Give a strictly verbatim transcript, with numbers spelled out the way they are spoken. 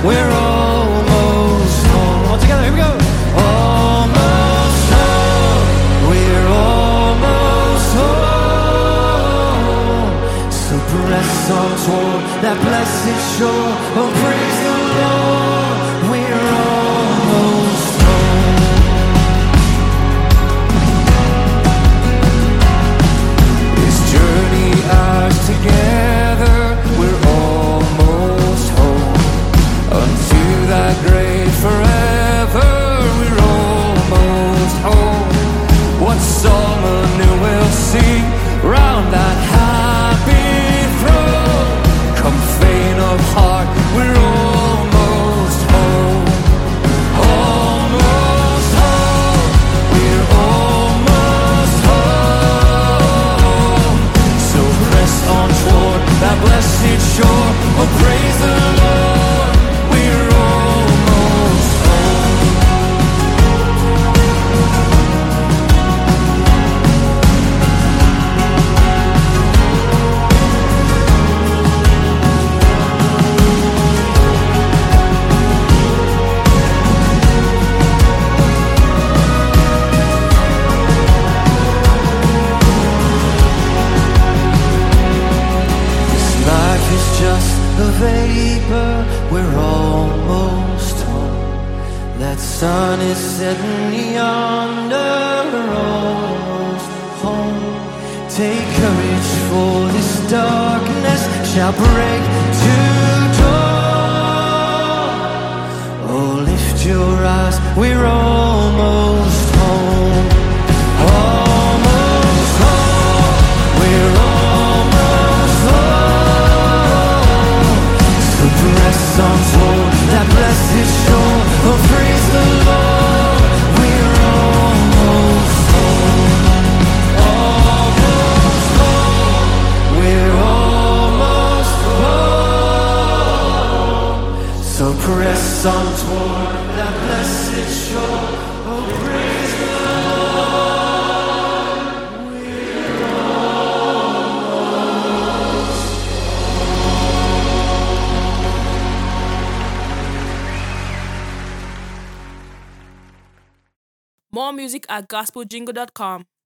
we're almost home. All together, here we go. Almost home, we're almost home. So press on toward that blessed shore. Oh, praise the Lord, we're almost home. This journey ours together, we're almost home. Unto that great forever, we're almost home. What song anew we'll sing round that happy throne. Come faint of heart, we're almost home. Almost home, we're almost home. So press on toward that blessed shore. Oh, praise the Lord, we're almost home. This life is just a vapor, we're almost home. That sun is setting yonder, we're almost home. Take courage, for this darkness shall break to dawn. Oh, lift your eyes, we're almost home. Almost home, we're almost home. So press on toward that blessed shore. Oh, praise the Lord, we're almost home. Almost home, we're almost home. So press on toward that blessed shore. Oh, praise the Lord, we're almost. More music at gospel jingle dot com.